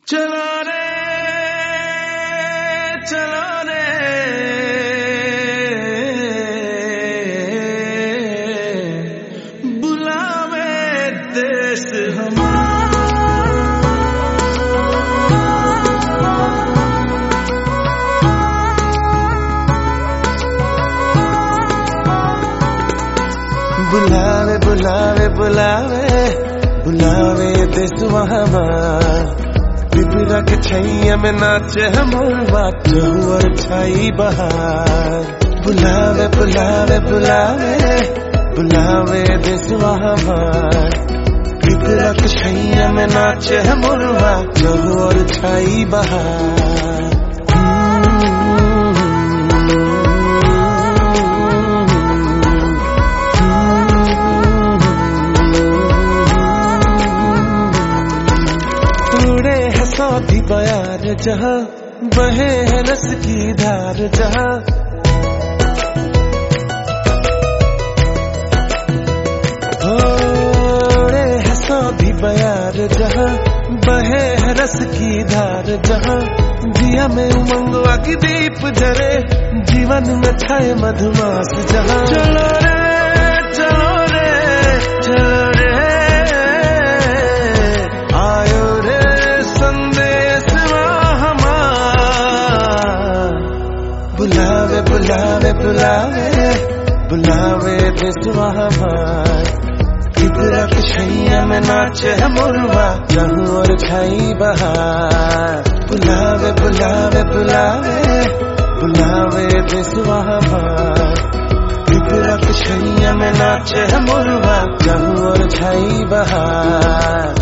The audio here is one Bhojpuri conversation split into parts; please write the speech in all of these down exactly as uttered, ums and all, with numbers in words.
चलो रे चलो रे बुलावे देश हम बुलावे बुलावे बुलावे बुलावे देशवा हमार पिपरा के छैया में नाचे मोरवा और छाई बहार बुलावे बुलावे बुलावे बुलावे देशवा हमार पिपरा के छैया में नाचे मोरवा और छाई बहार सौदी बयार जहाँ बहे है रस की धार जहाँ ओरे है सौदी बयार जहाँ बहे है रस की धार जहाँ दिया में उमंगवा की दीप जरे जीवन में छाए मधुमास जहाँ चलो रे चलो रे चलो रे बुलावे बुलावे बुलावे बुलावे देशवा हमार पिपरा के छैया में नाचे मोरवा जहाँ और छाई बहार बुलावे बुलावे बुलावे बुलावे देशवा हमार पिपरा के छैया में नाचे मोरवा जहाँ और छाई बहार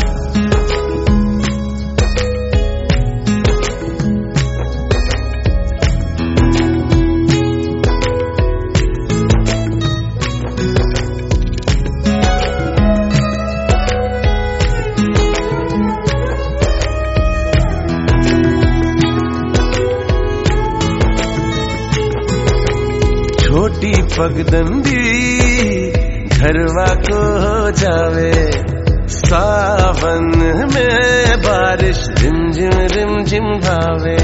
छोटी पगडंडी घरवा को हो जावे सावन में बारिश रिमझिम रिमझिम भावे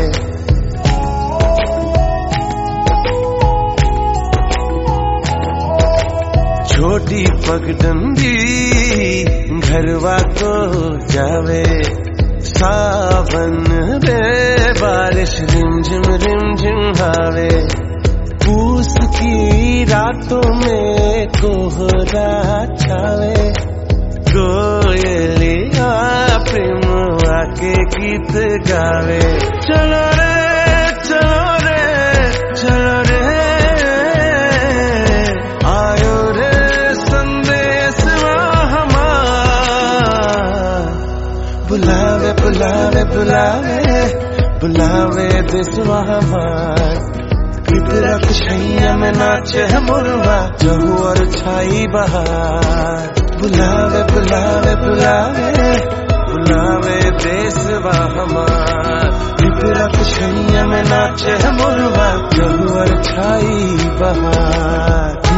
छोटी पगडंडी घरवा को हो जावे सावन में बारिश रिमझिम रिमझिम भावे पूस की रातों में कोहरा छावे कोयलिया प्रेम आके गीत गावे चलो रे चलो रे चलो रे आयो रे संदेश हमार बुलावे बुलावे बुलावे बुलावे देशवा हमार पिपरा के छैया में नाचे मोरवा जहाँ और छाई बहार बुलावे बुलावे बुलावे बुलावे देशवा हमार पिपरा के छैया में नाचे मोरवा जहाँ और छाई बहार।